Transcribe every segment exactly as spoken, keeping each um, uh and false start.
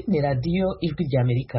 ni radiyo ijwi ry'Amerika.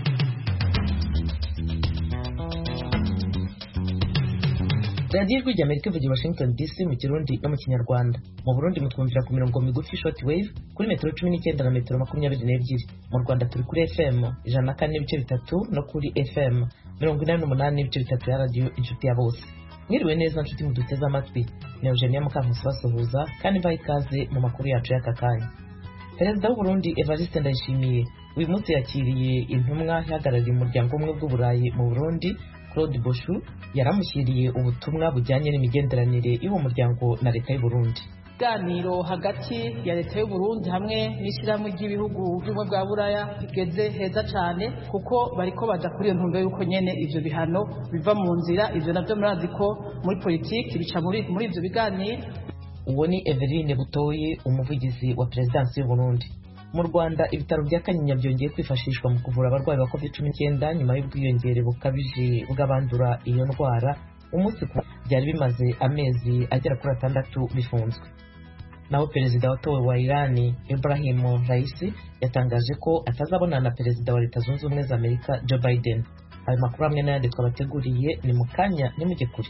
radiyo ijwi ry'Amerika ivugira Washington D C mu Kirundi no mu Kinyarwanda. Mu Burundi mutwumvira ku mirongo migufi short wave kuri metero cumi n'icyenda na metero makumyabiri n'ebyiri. Mu Rwanda turi kuri F M ijana na kane n'ibice bitatu no kuri F M mirongo inani n'umunani n'ibice bitatu ya radiyo inshuti ya bose. Mwiriwe neza nshuti muduteze amatwi. Ni Eugenia Mukankusi basuhuza kandi mbaye ikaze mu makuru yacu y'aka kanya. Perezida w'u Burundi Evariste Ndayishimiye uyu munsi yakiriye intumwa ihagarariye umuryango umwe bw'Uburayi mu Burundi, Claude Boshu, yaramushyiriye ubutumwa bujyanye n'imigenderanire y'uwo muryango na leta y'u Burundi. Ganiro hagati ya leta y'u Burundi hamwe n'ishyirahamwe ry'ibihugu by'ubumwe bwa Buraya bigeze heza cyane kuko bariko baja kuri iyo ntumbero yuko nyene ivyo bihano biva mu nzira. Ivyo navyo murazi ko muri politiki bica muri muri ivyo biganiro. Uwo ni Eveline Butoyi, umuvugizi wa Perezidansi y'u Burundi. Mu Rwanda ibitaro bya Kanyinya byongeye kwifashishwa mu kuvura abarwayi ba covid cumi n'icyenda nyuma y'ubwiyongere bukabije bw'abandura iyo ndwara. Umunsi ku byari bimaze amezi agera kuri atandatu bifunzwe. Naho perezida watowe wa Irani Ibrahim Raisi yatangaje ko atazabonana na perezida wa Leta Zunze Ubumwe za Amerika Joe Biden. Ayo makuru amwe n'ayandi twabateguriye ni mu kanya nimujye kure.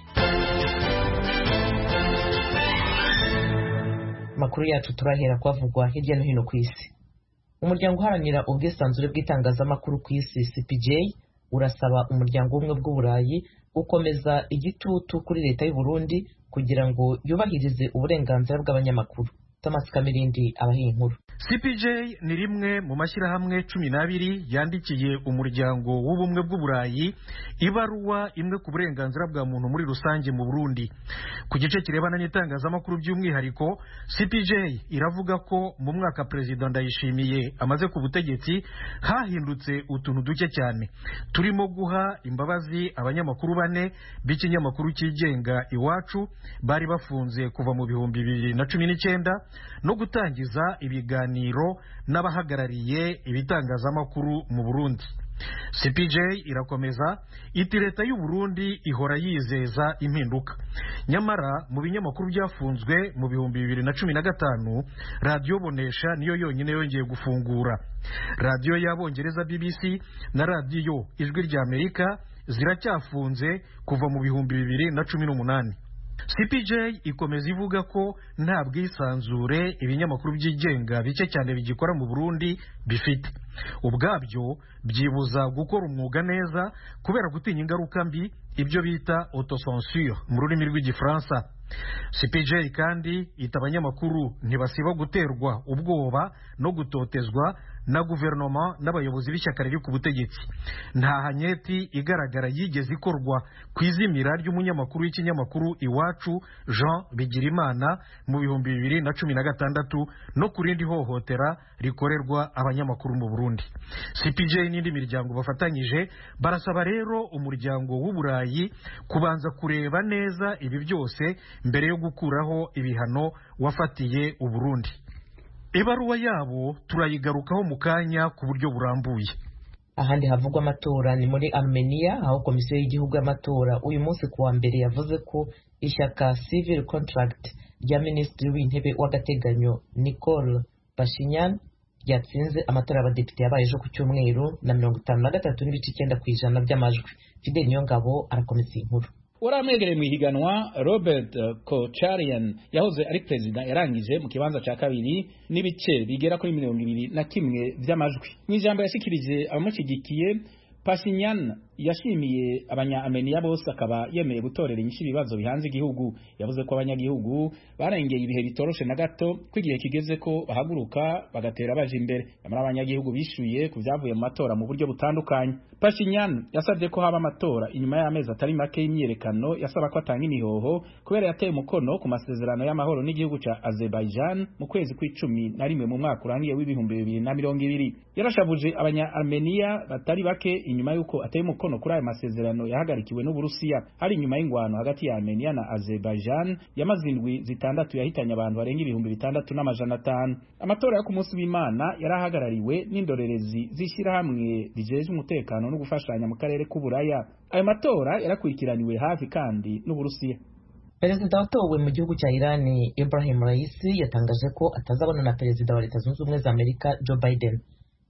Makuru yacu turahera kwavugwa hirya no hino ku isi. Umuryango uharanira ubwisanzure bw'itangazamakuru ku isi C P J urasaba umuryango umwe bw'Uburayi gukomeza igitutu kuri leta y'u Burundi kugira ngo yubahirize uburenganzira bw'abanyamakuru. Thomas Kamirindi abahiye inkuru. C P J ni rimwe mu mashyirahamwe cumi n'abiri yandikiye umuryango w'ubumwe bw'Uburayi ibaruwa imwe ku burenganzira bwa muntu muri rusange mu Burundi. Ku gice kirebana n'itangazamakuru by'umwihariko, C P J iravuga ko mu mwaka Perezida Ndayishimiye amaze ku butegetsi hahindutse utuntu duke cyane, turimo guha imbabazi abanyamakuru bane b'ikinyamakuru cyigenga Iwacu bari bafunze kuva mu bihumbi bibiri na cumi n'icyenda no gutangiza ibiganiro n'abahagarariye ibitangazamakuru mu Burundi. C P J irakomeza iti leta y'u Burundi ihora yizeza impinduka, nyamara mu binyamakuru byafunzwe mu bihumbi bibiri na cumi na gatanu radiyo Bonesha niyo yonyine yongeye gufungura. Radiyo y'Abongereza B B C na radiyo Ijwi ry'Amerika ziracyafunze kuva mu bihumbi bibiri na cumi n'umunani. C P J ikomeza ivuga ko nta bwisanzure ibinyamakuru byigenga bike cyane bigikora mu Burundi bifite, ubwabyo byibuza gukora umwuga neza kubera gutinya ingaruka mbi, ibyo bita autocensure mu rurimi rw'igifaransa. C P J kandi ita abanyamakuru ntibasiba guterwa ubwoba no gutotezwa na guverinoma n'abayobozi b'ishyaka riri ku butegetsi. Nta hanyeti igaragara yigeze ikorwa ku izimira ry'umunyamakuru w'ikinyamakuru Iwacu Jean Bigirimana mu bihumbi bibiri na cumi na gatandatu no ku rindi hohotera rikorerwa abanyamakuru mu Burundi. C P J n'indi miryango bafatanyije barasaba rero umuryango w'Uburayi kubanza kureba neza ibi byose mbere yo gukuraho ibihano wafatiye u Burundi. Ibaruwa yabo turayigarukaho mu kanya ku buryo burambuye. Ahandi havugwa amatora ni muri Armenia, aho komisiyo y'igihugu y'amatora uyu munsi kuwa mbere yavuze ko ishyaka Civil Contract rya Minisitiri w'Intebe w'agateganyo Nikol Pashinyan ryatsinze amatora y'abadepite yabaye ejo ku cyumweru na mirongo itanu na gatatu n'ibice icyenda ku ijana by'amajwi. Fidel Niyongabo arakomeza inkuru. Uramwegereye mu higanwa Robert Kocharian yahoze ari perezida yarangije mu kibanza cya kabiri n'ibice bigera kuri mirongo ibiri na kimwe by'amajwi. Mu ijambo yashikirije abamushyigikiye, Pashinyan yashimiye abanya-Armenia bose akaba yemeye gutorera inyishu ibibazo bihanze igihugu. Yavuze ko abanyagihugu barengeye ibihe bitoroshe na gato ko igihe kigeze ko bahaguruka bagatera baje imbere. Amara abanyagihugu bishuye ku byavuye mu matora mu buryo butandukanye. Pashinyan yasabye ko haba amatora inyuma y'amezi atari make y'imyerekano yasaba ko atanga imihoho kubera yateye umukono ku masezerano y'amahoro n'igihugu ca Azerbaijan mu kwezi kw'icumi na rimwe mu mwaka urangiye w'ibihumbi bibiri na mirongo ibiri. Yarashavuje abanya-Armenia batari bake inyuma y'uko ateye umukono kuri ayo masezerano yahagarikiwe n'Uburusiya. Hari inyuma y'ingwano hagati ya Armenia na Azerbaijan yamaze indwi zitandatu yahitanye abantu barenga ibihumbi bitandatu n'amajana atanu. Amatora yo ku munsi w'Imana yarahagarariwe n'indorerezi z'ishyirahamwe rijeje umutekano no gufashanya mu karere k'Uburaya. Ayo matora yarakurikiraniwe hafi kandi n'Uburusiya. Perezida watowe mu gihugu cya Irani Ibrahim Raisi yatangaje ko atazabona na perezida wa Leta Zunze Ubumwe za Amerika Joe Biden.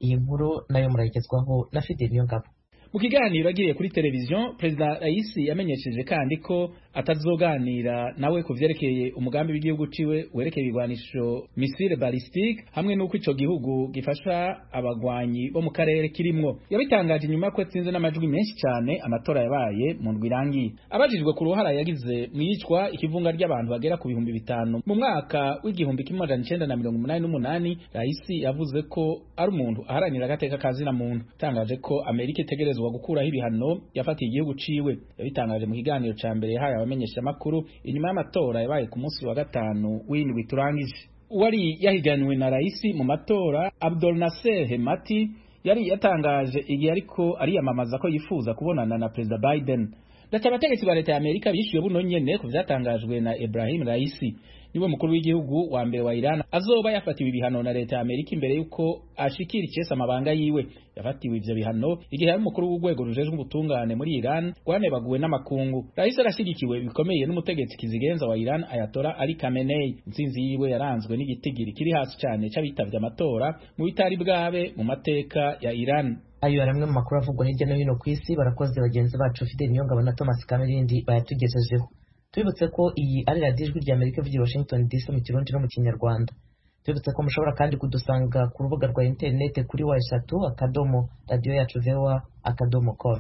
iyi nkuru nayo murayigezwaho na Fidel Niyongabo. Mu kiganiro agiriye kuri televiziyo, Perezida Raisi yamenyesheje kandi ko atazoganira nawe ku vyerekeye umugambi w'igihugu ciwe werekeye ibigwanisho missile ballistique hamwe n'uko ico gihugu gifasha abagwanyi bo mu karere kirimwo. Yabitangaje nyuma ko atsinze n'amajwi menshi cyane amatora yabaye mu ndwi irangiye. Abajijwe ku ruhara yagize mu yicwa ikivunga ry'abantu bagera ku bihumbi bitanu mu mwaka w'igihumbi kimwe amajana icenda na mirongo umunani n'umunani, Raisi yavuze ko ari umuntu aharanira agateka kazina muntu. Tangaje ko Amerika itegerezwa gukuraho ibihano yafatiye igihugu ciwe. Yabitangaje mu kiganiro ca mbere yahaye abamenyesha makuru inyuma y'amatora yabaye ku munsi wa gatanu w'indwi turangije. Uwari yahiganwe na Raisi mu matora, Abdel Nasser Hemati, yari yatangaje igihe ariko ariyamamaza ko yifuza kubonana na Perezida Biden. Ndetse abategetsi ba leta ya Amerika bishyuye buno nyene ku vyatangajwe na Ibrahim Raisi, niwe mukuru w'igihugu wa mbere wa Iran azoba yafatiwe ibihano na leta ya Amerika imbere yuko ashikira icesa amabanga yiwe. Yafatiwe ivyo bihano igihe ari mukuru w'urwego rujejwe ubutungane muri Iran rwanebaguwe n'amakungu. Raisi arashigikiwe bikomeye n'umutegetsi kizigenza wa Iran Ayatollah Ali Khamenei. Intsinzi yiwe yaranzwe n'igitigiri kiri hasi cyane c'abitavye amatora mu bitari bwabe mu mateka ya Iran. Ayo yaramwe mu makuru avugwa hirya no hino ku isi. Barakoze bagenzi bacu Fidel Niyongabo na Thomas Kamirindi bayatugejejeho. Tubibutse ko iyi ari radiyo ijwi rya Amerika ivugira Washington D C mu Kirundi no mu Kinyarwanda. Tubibutse ko mushobora kandi kudusanga ku rubuga rwa interineti kuri wa eshatu akadomo radiyo yacu voa akadomo com.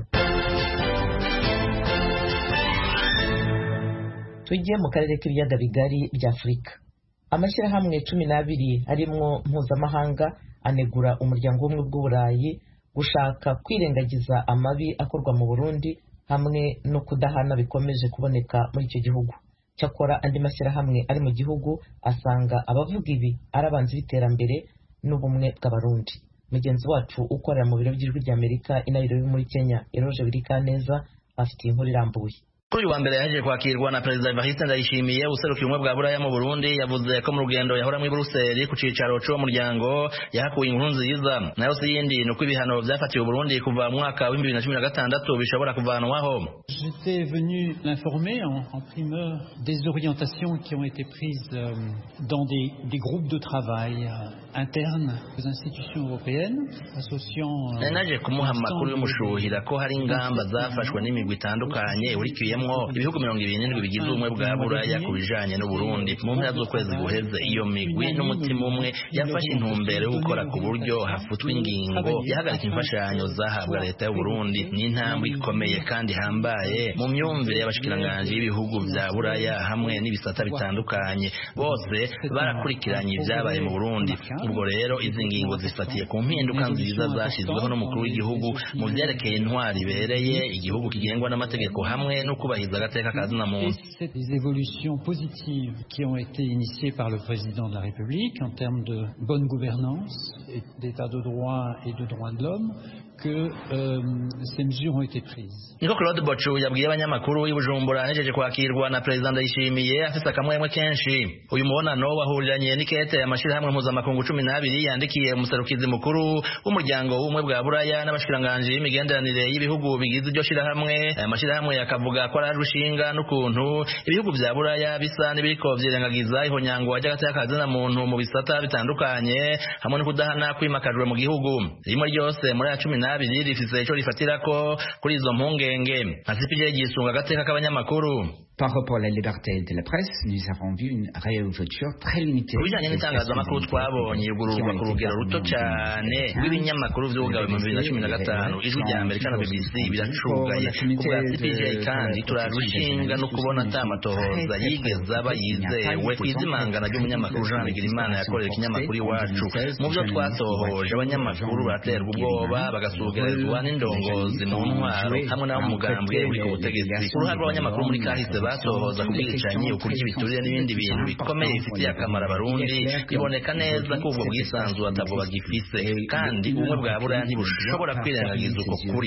Tugiye mu karere k'ibiyaga bigari bya Afurika. Amashyirahamwe cumi n'abiri harimwo mpuzamahanga anegura umuryango w'ubumwe bw'Uburayi gushaka kwirengagiza amabi akorwa mu Burundi hamwe no kudahana bikomeje kuboneka muri icyo gihugu. Cyakora andi mashyirahamwe ari mu gihugu asanga abavuga ibi ari abanzi b'iterambere n'ubumwe bw'Abarundi. Mugenzi wacu ukorera mu biro by'ijwi rya Amerika i Nairobi muri Kenya, Eroje Birikaneza, afite inkuru irambuye. Kuri wa mbere yaje kwakirwa na Perezida Evariste Ndayishimiye userukiye ubumwe bwa Buraya mu Burundi, yavuze ko mu rugendo yahora muri Brussels ku cicaro c'uwo muryango yahakuye inkuru nziza. Nayo si yindi nuko ibihano vyafatiwe Burundi kuva mu mwaka wa bibiri na cumi na gatandatu bishobora kuvanwaho. J'étais venu l'informer en, en primeur des orientations qui ont été prises euh, dans des, des groupes de travail euh, internes aux institutions européennes associant euh, naje kumuha amakuru y'umushuhira ko hari ingamba zafashwe n'imigwi itandukanye urikiyemo ibihugu mirongo ibiri n'indwi bigize ubumwe bwa Buraya ku bijanye n'u Burundi. Mu mpera z'ukwezi guheze iyo migwi n'umutima umwe yafashe intumbero yo gukora ku buryo hafutwa ingingo yahagarika imfashanyo zahabwa leta y'u Burundi. Ni intambwe ikomeye kandi hambaye mu myumvire y'abashikiranganje y'ibihugu vya Buraya hamwe n'ibisata bitandukanye. Bose barakurikiranye ibyabaye mu Burundi. Ubwo rero izi ngingo zifatiye ku mpinduka nziza zashyizweho n'umukuru w'igihugu mu vyerekeye intwari ibereye, igihugu kigengwa n'amategeko hamwe no kubahiza agateka kazina muntu. Des évolutions positives qui ont été initiées par le président de la République en termes de bonne gouvernance, d'état de droit et de droits de l'homme, que euh, ces mesures ont été prises. Niko Claude Bochu yabwiye abanyamakuru y'Ibujumbura ahejeje kwakirwa na Perezida Ndayishimiye afise akamwemwe kenshi. Uyu mubonano wahuriranye n'ikete y'amashirahamwe mpuzamakungu cumi n'abiri yandikiye umuserukizi mukuru w'umuryango w'ubumwe bwa Buraya n'abashikiranganje y'imigenderanire y'ibihugu bigize iryo shirahamwe. Aya mashirahamwe yakavuga ko ari rushinga n'ukuntu ibihugu vya Buraya bisa n'ibiriko vyirengagiza ihonyangwa ry'agateka kazina muntu mu bisata bitandukanye hamwe no kudahana kwimakajwe mu gihugu. Rimwe ryose muri ya cumi n'abiri rifise ico rifatirako kuri izo mpungenge. Asipije gisunga agateka k'abanyamakuru. Par rapport à la liberté de la presse, nous avons vu une réouverture très limitée. Kubijanye n'itangazamakuru twabonye ugururwa ku rugero ruto cyane rw'ibinyamakuru vy'ubugabe mu bibiri na cumi na gatanu. Ijwi rya Amerika na B B C biracugaye. Kubwa C P J kandi turarushinga no kubona atamatohoza yigeze aba yizewe kwizimangana ry'umunyamakuru Jean Bigirimana yakorera ikinyamakuru iwacu. Mu byo twatohoje abanyamakuru baraterwa ubwoba bagasugerezwa n'indongozi mu ntwaro hamwe n'abo mugambwe uri ku butegetsi. Uruhare rw'abanyamakuru muri kahise batohoza kubwicanyi ukurya ibiturire n'ibindi bintu bikomeye bifitiye akamaro Abarundi biboneka neza ko ubwo bwisanzure atabwo bagifise kandi ubumwe bwa Buraya ntibushobora kwirengagiza uko kuri.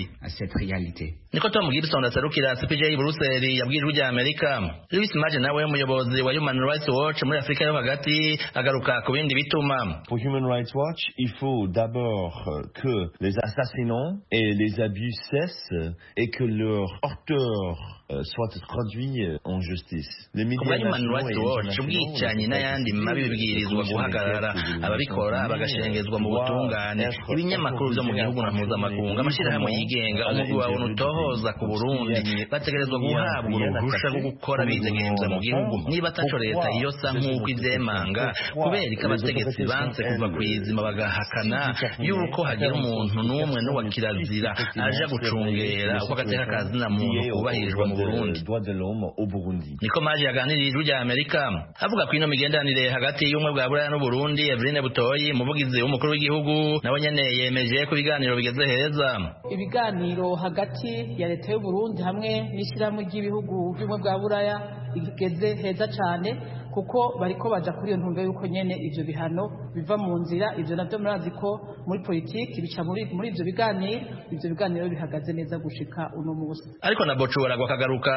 Niko Tom Gibson aserukira C P J i Brussels yabwiye Ijwi rya Amerika. Louis Maje nawe umuyobozi wa Human Rights Watch muri Afrika yo hagati agaruka ku bindi bituma. Pour Human Rights Watch, il faut d'abord que les assassinats et les abus cessent et que leurs auteurs euh, soit traduit euh, en justice. Les médias nationaux et ubwicanyi n'ayandi mabi bibwirizwa guhagarara ababikora bagashengezwa mu butungane ibinyamakuru byo mu gihugu na mpuzamakungu amashyirahamwe yigenga umugwi wawe utohoza ku Burundi bategerezwa guhabwa uruhusha rwo gukora bidegemvya mu gihugu niba ataco leta yosa nk'uko ivyemanga kubera ko abategetsi banse kuva kw'izima bagahakana yuko hagira umuntu n'umwe n'uwa kirazira aja gucungera uko agateka kazina muntu kubahirijwe mu Burundi. Niko Maji yaganiriye ijwi rya Amerika avuga ko ino migenderanire hagati y'umwe bwa Buraya n'u Burundi. Eveline Butoyi umuvugizi w'umukuru w'igihugu nawe nyene yemeje ko ibiganiro bigeze heza. Ibiganiro hagati ya leta y'u Burundi hamwe n'ishyirahamwe ry'ibihugu by'umwe bwa Buraya bigeze heza cyane kuko bariko baja kuri iyo ntumbero yuko nyene ivyo bihano biva mu nzira. Ivyo navyo murazi ko muri politiki bica muri muri ivyo biganiro ivyo biganiro bihagaze neza gushika uno munsi. Ariko na Bochora gwakagaruka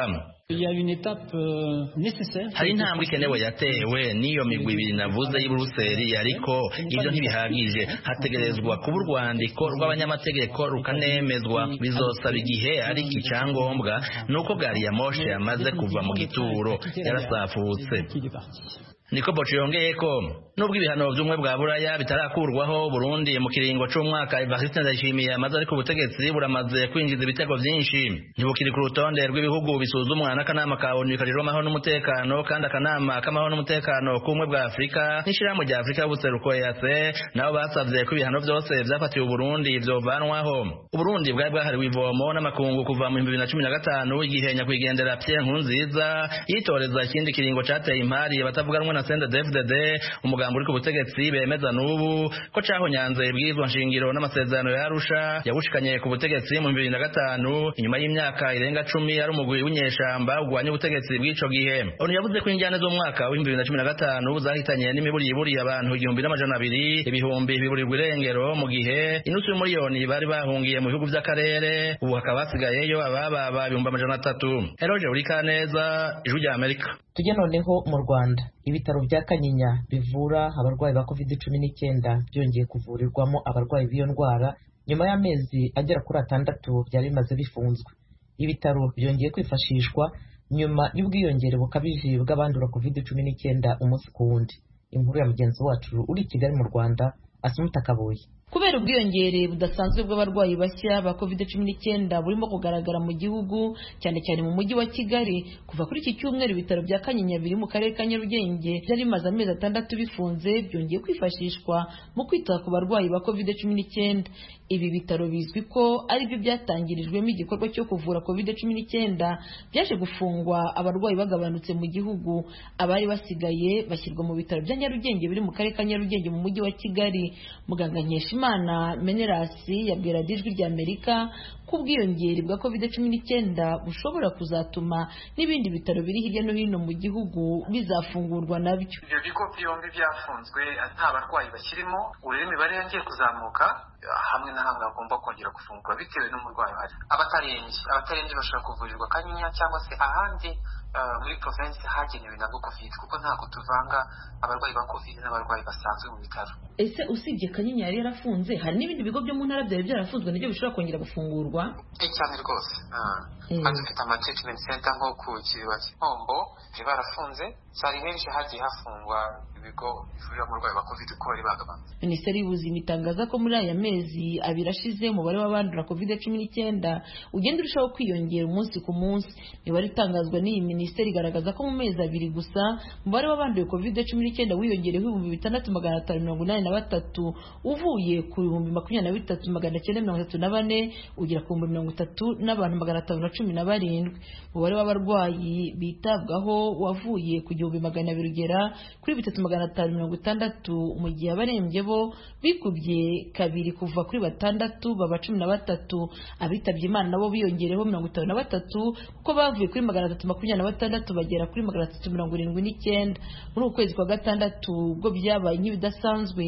hari intambwe ikenewe yatewe n'iyo migwi ibiri navuze y'i Buruseli, ariko ivyo ntibihagije. Hategerezwa kuba urwandiko rw'abanyamategeko rukanemezwa. Bizosaba igihe, ariko icyangombwa nuko gari ya moshe yamaze kuva mu gituro yarasafutse. Niko Bocho yongeye ko nubwo ibihano by'umwe bwa Buraya bitarakurwaho Burundi mu kiringo c'umwaka Evariste Ndayishimiye amaze ari ku butegetsi buramaze kwinjiza ibitego byinshi. Ntibukiri ku rutonde rw'ibihugu bisuzumwa n'akanama ka ONU kajejwe amahoro n'umutekano, kandi akanama k'amahoro n'umutekano k'umwe bwa Afurika n'ishirahamwe rya Afurika y'ubuseruko E A C nabo basavye ko ibihano byose vyafatiwe Burundi vyovanwaho. Uburundi bwari bwahariwe ivomo n'amakungu kuva mu bibiri na cumi na gatanu igihe nyakwigendera Pierre Nkurunziza yitoreza ikindi kiringo cateye impari abatavuganwa na Sende D F D D umugambo uri ku butegetsi bemeza n'ubu ko cahonyanze ibwirizwa nshingiro n'amasezerano ya Arusha yabushikanye ku butegetsi mu bibiri na gatanu inyuma y'imyaka irenga cumi ari umugwi w'inyeshamba ugwanya ubutegetsi bw'ico gihe. Onu yavuze ko injyane z'umwaka wa bibiri na cumi na gatanu zahitanye n'imiburi iburi abantu igihumbi n'amajana abiri, ibihumbi biburirwa irengero mu gihe inusu y'umuriyoni bari bahungiye mu bihugu vy'akarere. Ubu hakaba hasigayeyo abababa ibihumbi amajana atatu. Eroje Urikaneza, Ijwi rya Amerika. Tujye noneho mu Rwanda. Ibitaro bya Kanyinya bivura abarwayi ba covid cumi n'icyenda byongeye kuvurirwamo abarwayi b'iyo ndwara nyuma y'amezi agera kuri atandatu byari bimaze bifunzwe. Ibitaro byongeye kwifashishwa nyuma y'ubwiyongere bukabije bw'abandura covid cumi n'icyenda umunsi ku wundi. Inkuru ya mugenzi wacu uri i Kigali mu Rwanda, Asumta Kaboyi. Kubera ubwiyongere budasanzwe bw'abarwayi bashya ba covid cumi n'icyenda burimo kugaragara mu gihugu cyane cyane mu mujyi wa Kigali, kuva kuri iki cyumweru ibitaro bya Kanyinya biri mu karere ka Nyarugenge byari bimaze amezi atandatu bifunze byongeye kwifashishwa mu kwita ku barwayi ba covid cumi n'icyenda. Ibi bitaro bizwi ko ari byo byatangirijwemo igikorwa cyo kuvura covid cumi n'icyenda byaje gufungwa abarwayi bagabanutse mu gihugu. Abari basigaye bashyirwa mu bitaro bya Nyarugenge biri mu karere ka Nyarugenge mu mujyi wa Kigali. Muganga Nkeshimana Menerasi yabwira Ijwi rya Amerika ko ubwiyongere bwa covid cumi n'icyenda bushobora kuzatuma n'ibindi bitaro biri hirya no hino mu gihugu bizafungurwa nabyo. Ibyo bigo byombi byafunzwe nta barwayi bakirimo, urebe imibare yongeye kuzamuka, hamwe na hamwe bagomba kongera gufungurwa bitewe n'umurwayi uhari. Abatarembye abatarembye bashobora kuvurirwa Kanyinya cyangwa se ahandi Uh, muri province hagenewe nabwo covid, kuko ntabwo tuvanga abarwayi ba covid n'abarwayi basanzwe mu bitaro. Ese usibye Kanyinya yari yarafunze, hari n'ibindi bigo byo mu ntara byari byarafunzwe nibyo bishobora kongera gufungurwa? Cyane rwose. Kandi dufite ama treatment center nko ku Kiriba Gihombo barafunze, sari henshi hagiye hafungwa ibigo bivurira umurwayi wa covid ko bari bagabanutse. Minisiteri y'Ubuzima itangaza ko muri aya mezi abiri ashize umubare w'abandura covid cumi n'icyenda ugenda urushaho kwiyongera umunsi ku munsi. Imibare itangazwa n'iyi minisiteri igaragaza ko mu mezi abiri gusa umubare w'abanduye covid cumi n'icyenda wiyongereho ibihumbi bitandatu magana atanu mirongo inani na batatu uvuye ku bihumbi makumyabiri na bitatu magana cyenda mirongo itatu na bane ugera ku bihumbi mirongo itatu n'abantu magana atanu na cumi na barindwi. Umubare w'abarwayi bitabwaho wavuye ku gihumbi magana abiri ugera kuri bitatu magana atanu mirongo itandatu, mu gihe abarembye bo bikubye kabiri kuva kuri batandatu baba cumi na batatu. Abitabye Imana nabo biyongereho mirongo itanu na batatu kuko bavuye kuri magana atatu makumyabiri na batandatu bagera kuri magana atatu mirongo irindwi n'icyenda. Muri uku kwezi kwa gatandatu ubwo byabaye nk'ibidasanzwe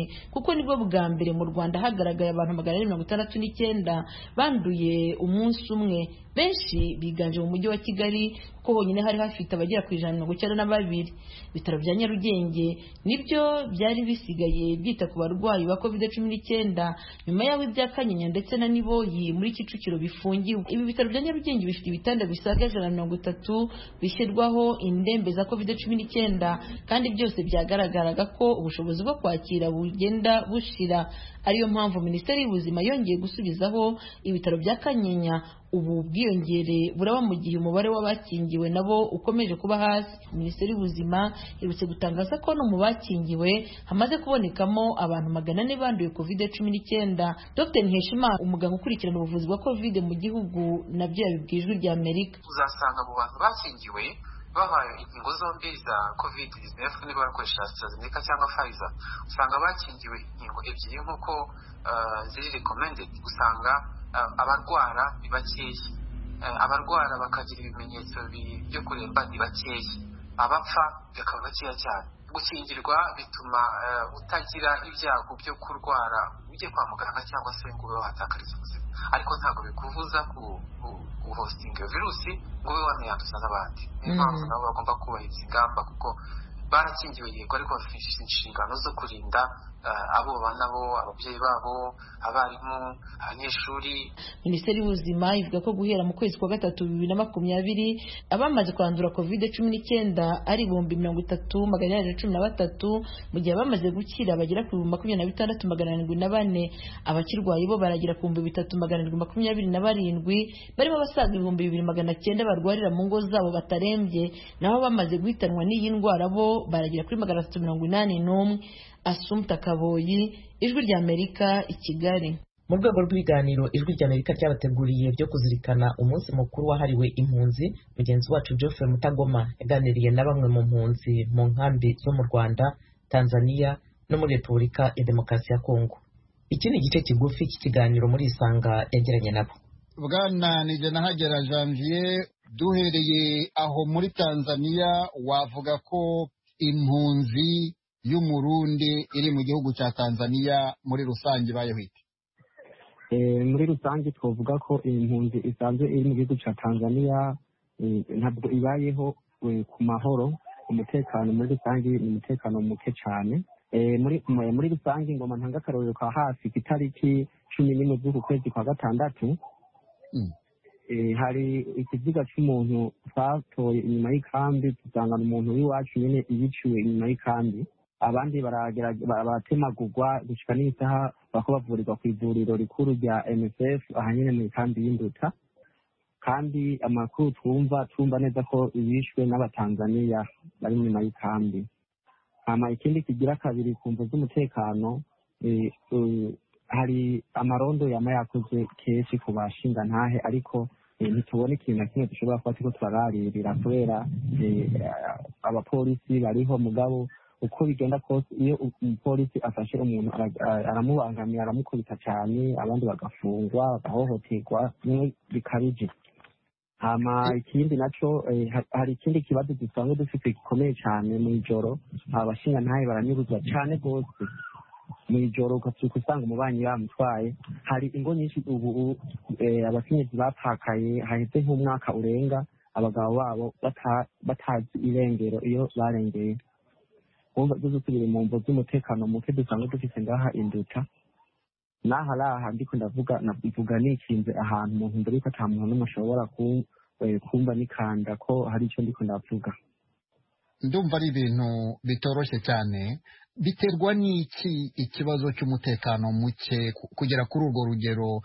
cyane kuko nibwo bwa mbere mu Rwanda hagaragaye abantu magana ane mirongo itandatu n'icyenda banduye umunsi umwe, benshi biganje mu mujyi wa Kigali kuko honyine hari hafite abagera ku ijana mirongo icyenda na babiri. Ibitaro bya Nyarugenge nibyo byari bisigaye byita ku barwayi ba covid cumi n'icyenda nyuma y'aho ibya Kanyinya ndetse na Niboyi muri Kicukiro bifungiwe. Ibi bitaro bya Nyarugenge bifite ibitanda bisaga ijana na mirongo itatu bishyirwaho indembe za covid cumi n'icyenda kandi byose byagaragaraga ko ubushobozi bwo kwakira bugenda bushira. Ariyo mpamvu Minisiteri y'Ubuzima yongeye gusubizaho ibitaro bya Kanyinya. Ubu bwiyongere buraba mu gihe umubare w'abakingiwe nabo ukomeje kuba hasi. Minisiteri y'Ubuzima irutse gutangaza ko no mu bakingiwe hamaze kubonekamo abantu magana ane banduye covid cumi n'icyenda. Dr Nkeshimana, umuganga ukurikirana ubuvuzi bwa covid mu gihugu, nabyo yabibwiye Ijwi rya Amerika. Uzasanga mu bantu bakingiwe bahaye inkingo zombi za covid nineteen niba bakoresha AstraZeneca cyangwa Pfizer, usanga bakingiwe inkingo ebyiri nk'uko uh, ziri recommended. Usanga uh, abarwara ni bakeya, uh, abarwara bakagira ibimenyetso byo kuremba ni bakeya, abapfa bakaba bakeya cyane. Gukingirwa bituma uh, utagira ibyago byo kurwara ujye kwa muganga cyangwa se ngo ube watakariza ubuzima, ariko ntabwo bikuvuza ku hosting virusi ngo ube wanayanduza n'abandi. Niyo mpamvu nabo bagomba kubahiriza ingamba kuko barakingiwe yego, ariko bafite inshingano zo kurinda abo nabo, ababyeyi babo, abarimu, abanyeshuri. Minisiteri y'Ubuzima ivuga ko guhera mu kwezi kwa gatatu bibiri na makumyabiri abamaze kwandura covid cumi n'icyenda ari ibihumbi mirongo itatu magana inani na cumi na batatu, mu gihe abamaze gukira bagera ku bihumbi makumyabiri na bitandatu magana arindwi na bane. Abakirwaye bo baragera ku bihumbi bitatu magana arindwi makumyabiri na barindwi, barimo abasaga ibihumbi bibiri magana cyenda barwarira mu ngo zabo batarembye, naho bamaze guhitanwa n'iyi ndwara bo baragera kuri magana atatu mirongo inani n'umwe. Assumpta Kaboyi, Ijwi rya Amerika, i Kigali. Mu rwego rw'ibiganiro Ijwi rya Amerika ryabateguriye byo kuzirikana umunsi mukuru wahariwe impunzi, mugenzi wacu Geoffrey Mutagoma yaganiriye na bamwe mu mpunzi mu nkambi zo mu Rwanda, Tanzania no muri Repubulika ya Demokarasi ya Kongo. Iki ni igice kigufi cy'ikiganiro muri Isanga yagiranye nabo. Bwana nije nahagera Janvier, duhereye aho muri Tanzania wavuga ko impunzi y'umurundi iri mu gihugu cya Tanzania muri rusange bayohite? Eh muri rusange twovuga ko impunzi isanzwe iri mu gihugu cya Tanzania ntabwo ibayeho ku mahoro, umutekano muri rusange ni umutekano muke cyane. Eh muri muri rusange ngoma ntanga karorero ka hafi itariki cumi n'imwe z'uku kwezi kwa gatandatu mm. eh hari ikiziga cy'umuntu twatoye inyuma y'ikambi, tusanga umuntu w'iwacu nyine yiciwe inyuma y'ikambi, abandi baratemagurwa gushika n'isaha bako bavurirwa ku ivuriro rikuru rya M S F ahanyine mu kambi y'Induta. Kandi amakuru twumva twumva neza ko ibishwe n'abatanzania bari nyuma y'ikambi. Ama ikindi kigira kabiri kumva z'umutekano, e, e, hari amarondo yama yakoze kenshi ku bashinga ntahe, ariko e, ntitubone ikintu na kimwe dushobora kuba turiko turaririra kubera e, abapolisi bariho, mugabo uko bigenda kose iyo umupolisi afashe umuntu aramubangamira, aramukubita cyane, abandi bagafungwa bagahohoterwa nimwe bikabije. Hama ikindi naco eh, hari ikindi kibazo dusanzwe dufite gikomeye cyane mu ijoro, abashinga ntaye baranyuruzwa cyane gose mu ijoro, ukatuka usanga umubanyi bamutwaye. Hari ingo nyinshi ubu eh, abakenyezi bapakaye haheze nk'umwaka urenga, abagabo babo bata, batazi irengero iyo barengeye. Umva dusubire mu mvo z'umutekano muke dusanzwe dufite ngaha Induta. Naha laha ndiko ndavuga navuga nikinze ahantu mu ntumbero yuko ata muntu n'umwe ashobora kumva nikanda ko hari icyo ndiko ndavuga. Ndumva ari ibintu bitoroshye cyane. Biterwa n'iki ikibazo cy'umutekano muke kugera kuri urwo rugero?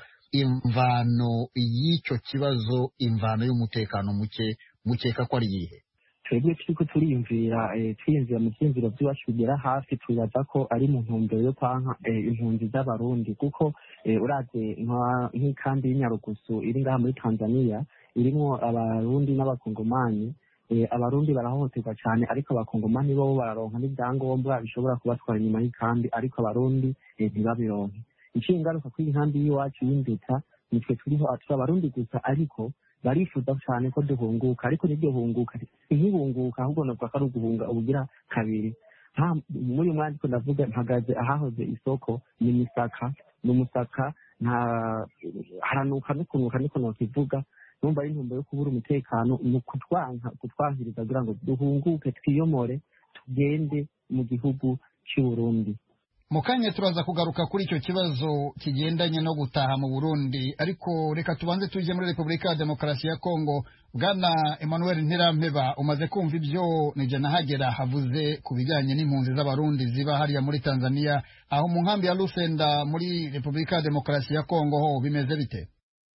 Imvano y'icyo kibazo, imvano y'umutekano muke mukeka ko ari yihe? Twebwe turiko turiyumvira twiyumvira mu vyiyumviro vy'iwacu bigera hafi, twibaza ko ari mu ntumbero yo kwanka impunzi z'abarundi, kuko uraze nk'ikambi y'Inyarugusu iri ngaha muri Tanzania irimwo abarundi n'abakongomani. Abarundi barahohoterwa cyane, ariko abakongomani bo bararonka n'ibyangombwa bishobora kubatwara inyuma y'ikambi, ariko abarundi ntibabironke. Iciye ingaruka kuri inkambi y'iwacu y'Induta, nitwe turiho aturi abarundi gusa, ariko barifuza cyane ko duhunguka, ariko niryo hunguka ntibunguka, ahubwo navuga ko ari uguhunga ubugira kabiri. muri uyu mwandiko ndavuga mpagaze ahahoze isoko ni Misaka ni Musaka nta haranuka no kunuka niko nokivuga numva ari intumbero yo kubura umutekano ni kutwanka kutwahiriza kugira ngo duhunguke twiyomore tugende mu gihugu cy'u Burundi. Mukanya turaza kugaruka kuri icyo kibazo kigendanye no gutaha mu Burundi, ariko reka tubanze tuje muri Repubulika ya Demokarasi ya Kongo. Bwana Emmanuel Ntirampeba, umaze kumva ibyo nije nahagera havuze ku bijyanye n'impunzi z'abarundi ziba hariya muri Tanzania, aho mu nkambi ya Lusenda muri Repubulika ya Demokarasi ya Kongo ho bimeze bite?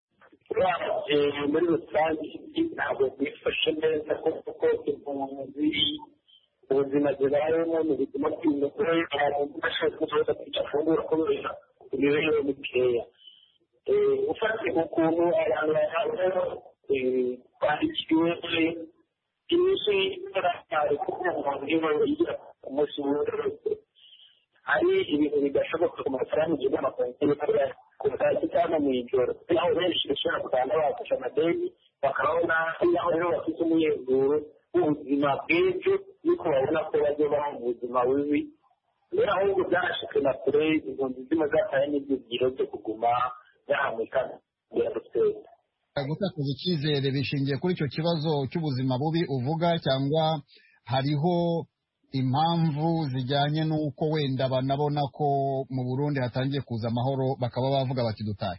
Muri rusange ntabwo bifashe neza kuko impunzi ubuzima zibayemo mu buzima bw'imyuga abantu bashaka kuzoza kwicafungura kubera imibereho mikeya. Ufate ukuntu abantu bahabwa bandikiwe iminsi y'iterambere kuko umuntu iyo yigira ku munsi wose hari ibintu bidashoboka ku mafaranga igihe n'amakonti ku bwaki cyangwa mu ijoro, aho benshi bashobora kugenda bafashe amadeni bakabona aho rero bafite umuyeguro w'ubuzima bw'ejo yuko babona ko bajya baha ubuzima bubi. Rero ahubwo byarashitse na kure impunzi zimwe zataye n'ibyigiro byo kuguma zahamika biraguteza gutakaza icyizere bishingiye kuri icyo kibazo cy'ubuzima bubi uvuga, cyangwa hariho impamvu zijyanye n'uko wenda banabona ko mu Burundi hatangiye kuza amahoro bakaba bavuga bati dutahe?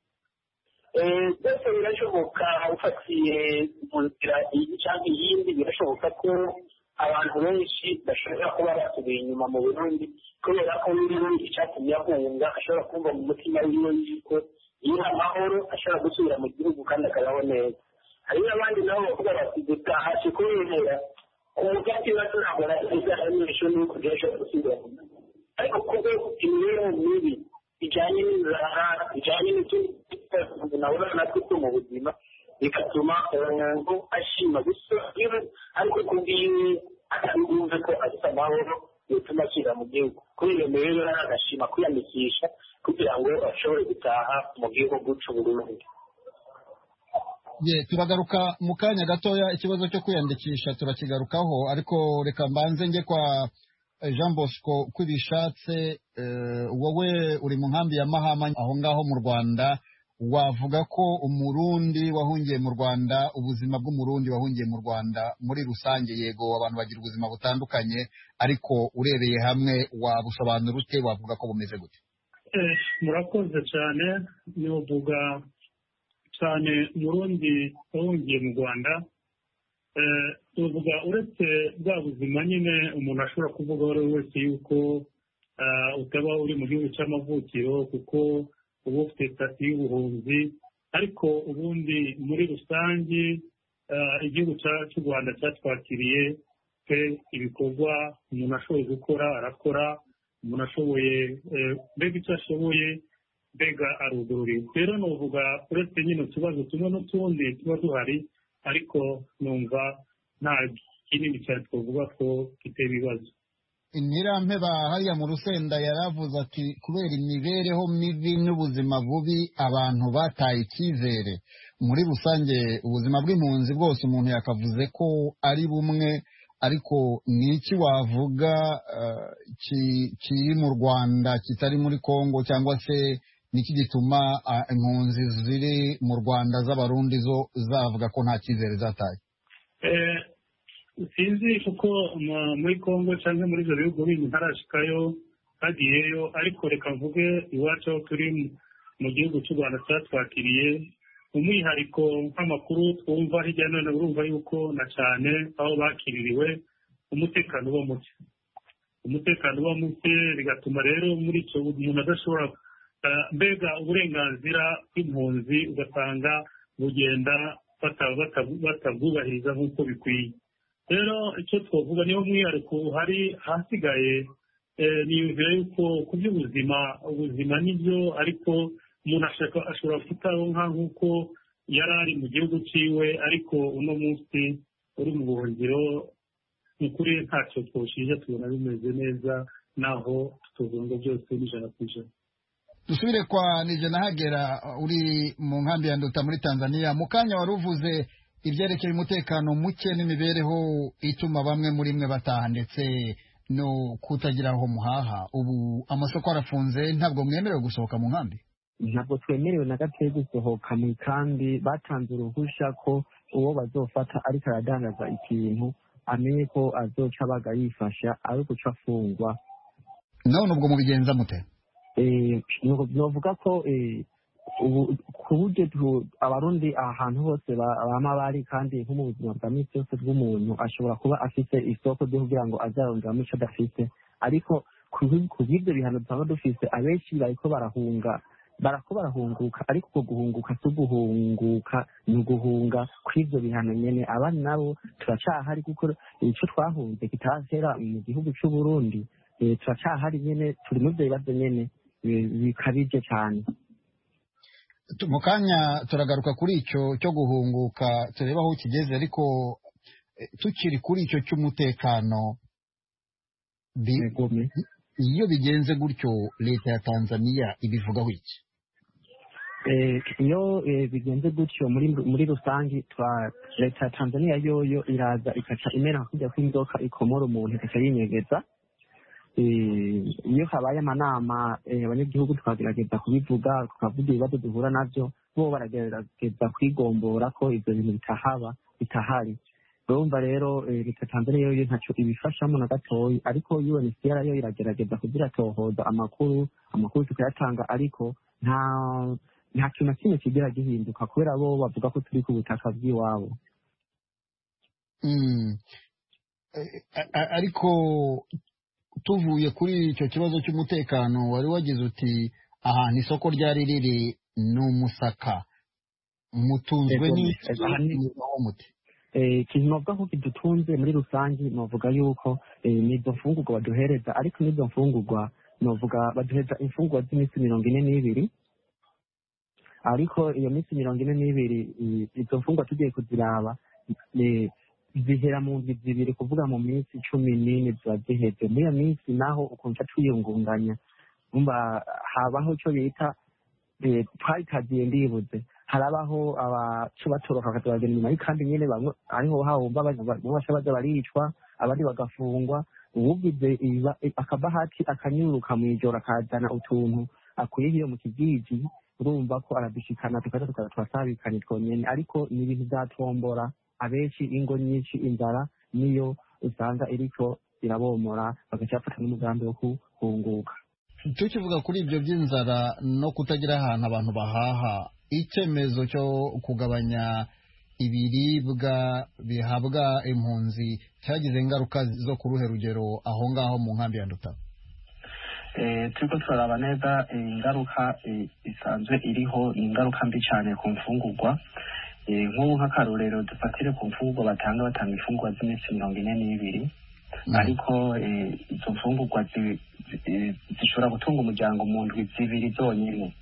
Byose birashoboka ufatiye mu nzira iyi cyangwa iyindi, birashoboka ko abantu benshi bashobora kuba basubiye inyuma mu Burundi kubera ko biri icyatumye ahunga, ashobora kumva mu mutima wiwe yuko iyo amahoro ashobora gusubira mu gihugu kandi akabaho neza. Hari n'abandi nabo bavuga bati dutaha kubera umugati wa turabona izamenyesho n'uko byasha gusubira, ariko kuko imibereho mibi ijyanye n'inzara ijyanye n'utundi nabona natwe two mu buzima bigatuma umuntu ashima gusa ariko kubwiwe atabumve ko afite amahoro bituma asubira mu gihugu. Kuri iyo mibereho agashima kwiyandikisha kugira ngo ashobore gutaha mu gihugu cy'u Burundi. Ye turagaruka mu kanya gatoya ikibazo cyo kwiyandikisha turakigarukaho, ariko reka mbanze nge kwa Jean Bosco kwibishatse. Uh, wowe uri mu nkambi ya Mahama aho ngaho mu Rwanda, wavuga ko umurundi wahungiye mu Rwanda, ubuzima bw'umurundi wahungiye mu Rwanda muri rusange, yego abantu bagira ubuzima butandukanye, ariko urebeye hamwe wabusobanura ute, wavuga ko bumeze gute? Eh, murakoze cyane. Nivuga cyane umurundi wahungiye mu Rwanda, eh tuvuga uretse bwa buzima nyine umuntu ashobora kuvuga wari wese yuko uh, utaba uri mu gihugu cy'amavukiro kuko uba ufite stati y'ubuhunzi, ariko ubundi muri rusange uh, igihugu cy'u Rwanda cyatwakiriye pe ibikorwa umuntu ashoboye gukora arakora, umuntu ashoboye mbega icyo ashoboye mbega arugururiwe. Rero nuvuga uretse nyine utubazo tumwe n'utundi tuba duhari, ariko numva nta kinini cyane twavuga ko giteye ibibazo. Ntirampeba hariya mu Rusenda yaravuze ati kubera imibereho mibi n'ubuzima bubi abantu bataye icyizere. Muri rusange ubuzima bw'impunzi bwose umuntu yakavuze ko ari bumwe, ariko ni iki wavuga uh, kiri mu Rwanda kitari muri Kongo, cyangwa se niki gituma uh, impunzi ziri mu Rwanda z'abarundi zo zavuga ko nta cyizere zataye? Eh, sinzi kuko muri Kongo cyangwa muri ibyo bihugu bindi ntarashikayo hagiyeyo, ariko reka mvuge iwacu aho turi mu gihugu cy'u Rwanda cyatwakiriye, umwihariko nk'amakuru twumva hirya no hino urumva yuko na cyane aho bakiririwe umutekano uba muke umutekano uba muke bigatuma rero muri icyo umuntu adashobora mbega uburenganzira bw'impunzi ugasanga bugenda batabwubahiriza nk'uko bikwiye. Rero icyo twavuga niyo mwihariko uhari, hasigaye niyumvira yuko ku by'ubuzima ubuzima nibyo, ariko umuntu ashobora kutaronka nk'uko yari ari mu gihugu cyiwe, ariko uno munsi uri mu buhungiro ni ukuri ntacyo twoshije tubona bimeze neza, naho tutuzunga byose n'ijana ku ijana. Dusubire kwa nije nahagera uri mu nkambi ya Nduta muri Tanzania. Mu kanya wari uvuze ibyerekeye umutekano muke n'imibereho ituma bamwe muri mwe bataha ndetse no kutagira aho muhaha ubu amasoko arafunze ntabwo mwemerewe gusohoka mu nkambi ntabwo twemerewe na gatoya gusohoka mu kandi batanze uruhushya ko uwo bazofata ariko aradandaza ikintu amenye ko azoca abaga yifasha ari guca afungwa none ubwo mubigenza mute novuga ko ku buryo abarundi ahantu hose bama bari kandi nko mu buzima bwa minsi yose bw'umuntu ashobora kuba afite isoko ryo kugira ngo azaronderamo icyo adafite ariko ku bw'ibyo bihano dusanga dufite abenshi bariko barahunga barako barahunguka ariko uko guhunguka si uguhunguka ni uguhunga kw'ibyo bihano nyene abandi nabo turacahari kuko ico twahunze kitahera mu gihugu c'u Burundi turacahari nyene turi mu byo bibazo nyene bikabije cyane mu kanya turagaruka kuri icyo cyo guhunguka tureba aho kigeze ariko tukiri kuri icyo cy'umutekano iyo bigenze gutyo leta ya Tanzania ibivugaho iki iyo bigenze gutyo muri rusange leta ya Tanzania yoyo iraza ikaca imera kujya kw'inzoka ikomora umuntu ikaca yinyegeza iyo habaye amanama abanyagihugu tukagerageza kubivuga tukavuga ibibazo duhura nabyo bo baragerageza kwigombora ko ibyo bintu bitahaba bitahari urumva rero leta Tanzania yo ntacyo ibifashamo na gatoyi ariko U N H C R yo iragerageza kugira tohoza amakuru amakuru tukayatanga ariko nta nta kintu kimwe kigira gihinduka kubera bo bavuga ko turi ku butaka bw'iwabo ariko tuvuye kuri icyo kibazo cy'umutekano wari wagize uti ahantu isoko ryari riri ni umusaka mutunzwe n'umuti ikintu novuga ko kidutunze muri rusange novuga yuko n'izo mfungurwa baduhereza ariko n'izo mfungurwa novuga baduhereza imfungurwa z'iminsi mirongo ine n'ibiri ariko iyo minsi mirongo ine n'ibiri izo mfungurwa tugiye kuziraba zihera mu ndwi zibiri kuvuga mu minsi cumi n'ine ziba ziheze muri iyo minsi naho ukunca twiyungunganya umva habaho icyo bita twayikaziye ndibuze harabaho abacu batoroka bakazabagenda inyuma kandi nyine bamwe ariho hahumva bamwe baca baza baricwa abandi bagafungwa uwugize akabahati akanyuruka mu ijoro akazana utuntu akuye hiyo mu kigigi urumva ko aradushikana tukaza tukaza twasabikanye twonyene ariko ni ibintu byatombora abenshi ingo nyinshi inzara niyo usanga iriko irabomora bagacafata n'umugambi wo kuhunguka tukivuga kuri ibyo by'inzara no kutagira ahantu abantu bahaha icyemezo cyo kugabanya ibiribwa bihabwa impunzi cyagize ingaruka zo ku ruhe rugero aho ngaho mu nkambi ya Nduta turiko turaraba neza ingaruka isanzwe iriho ni ingaruka mbi cyane ku mfungurwa nk'ubu nk'akarorero dufatire ku mfungurwa batanga batanga imfungurwa z'iminsi mirongo ine n'ibiri ariko izo mfungurwa zishobora gutunga umuryango mu ndwi zibiri zonyine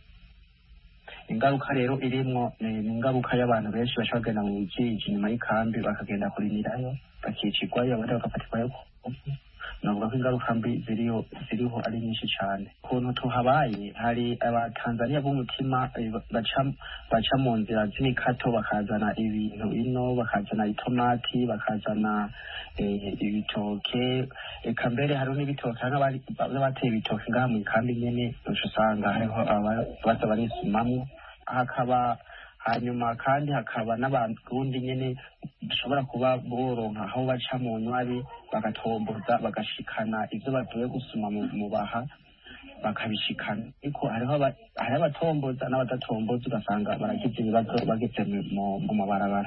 ingaruka rero irimwo ni ingaruka y'abantu benshi baca bagenda mu bijiji inyuma y'ikambi bakagenda kurimirayo bakicirwayo abandi bagafatirwayo navuga ko ingaruka mbi ziriho ziriho ari nyinshi cyane ukuntu tuhabaye hari abatanzaniya b'umutima baca baca mu nzira z'imikato bakazana ibintu ino bakazana itomati bakazana ibitoke eka mbere hariho n'ibitoke n'abateye ibitoke ngaha mu ikambi nyene uca usanga hariho abaza barisumamwo hakaba hanyuma kandi hakaba n'abarundi nyene bashobora kuba boronka aho baca mu nywari bagatomboza bagashikana ivyo bavuye gusuma mu baha bakabishikana ariko hariho abatomboza n'abadatomboza ugasanga baragize ibibazo bageze mu mabarabara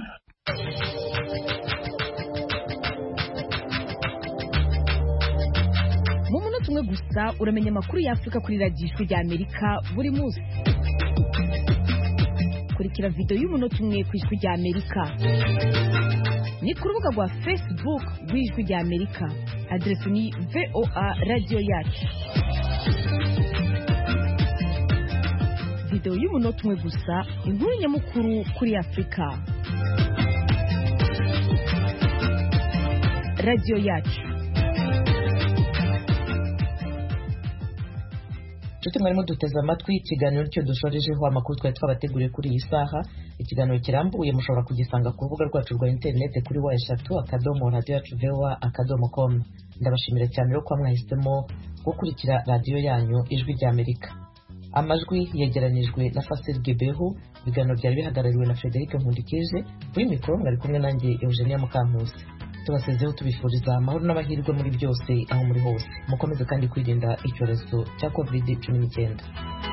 mu munota umwe gusa uramenya amakuru y'Afurika kuri radiyo rya Amerika buri munsi kurikira video y'umunota umwe ku ijwi rya Amerika ni ku rubuga rwa Facebook rw'ijwi rya Amerika adresi ni V O A radio yacu video y'umunota umwe gusa inkuru nyamukuru kuri Afurika radio yacu nshuti mwarimo duteze amatwi ikiganiro nicyo dushorejeho amakuru twari twabateguriye kuri iyi saha. Ikiganiro kirambuye mushobora kugisanga ku rubuga rwacu rwa interineti kuri wa eshatu akadomo radiyo yacu voa akadomo com. Ndabashimira cyane rero ko mwahisemo gukurikira radiyo yanyu ijwi ry'Amerika. Amajwi yegeranijwe na Fasil Gebehu, ibiganiro byari bihagarariwe na Frederic Nkundikije, kuri mikoro mwari kumwe nanjye Eugenia Mukankusi. Tubasezeho tubifuriza amahoro n'amahirwe muri byose aho muri hose. Mukomeze kandi kwirinda icyorezo cya covid cumi n'icyenda.